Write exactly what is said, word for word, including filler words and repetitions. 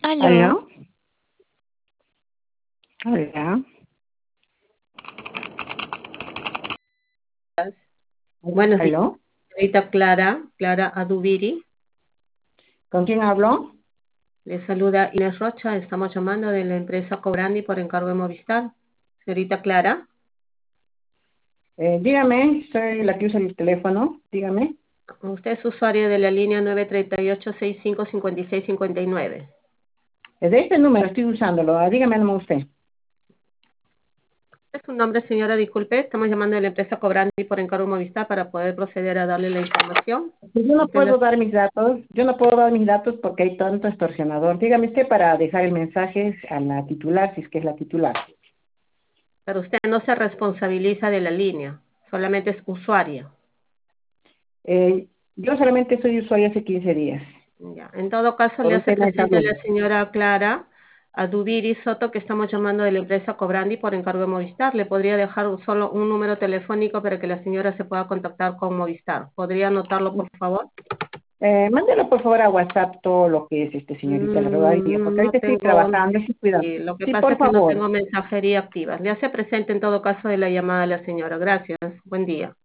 Aló. ¿Aló? Hola. Buenos días, ¿Aló? señorita Clara, Clara Adubiri. ¿Con quién hablo? Le saluda Inés Rocha. Estamos llamando de la empresa Cobrandi por encargo de Movistar. Señorita Clara, Eh, dígame, soy la que usa el teléfono. Dígame. usted es usuario de la línea nueve tres ocho seis cinco cinco seis cinco nueve. Eh, De este número estoy usándolo. Ah, dígame nomás usted. ¿Es su nombre, señora? Disculpe, estamos llamando de la empresa Cobrandi por encargo de Movistar para poder proceder a darle la información. Pues yo no Usted la- puedo dar mis datos. Yo no puedo dar mis datos porque hay tanto extorsionador. Dígame usted para dejar el mensaje a la titular, si es que es la titular. pero usted no se responsabiliza de la línea, solamente es usuaria. Eh, yo solamente soy usuario hace quince días. Ya. En todo caso, Por le un hace tema de presente salud. la señora Clara Adubiri Soto, que estamos llamando de la empresa Cobrandi por encargo de Movistar. Le podría dejar un- solo un número telefónico para que la señora se pueda contactar con Movistar. ¿Podría anotarlo, por favor? Eh, mándelo por favor a WhatsApp todo lo que es este señorita, la verdad, y- porque Mm, no ahorita estoy tengo, trabajando, estoy cuidando. sí, lo que Sí, pasa por es que no favor. tengo mensajería activa. Le hace presente en todo caso de la llamada a la señora. Gracias. Buen día.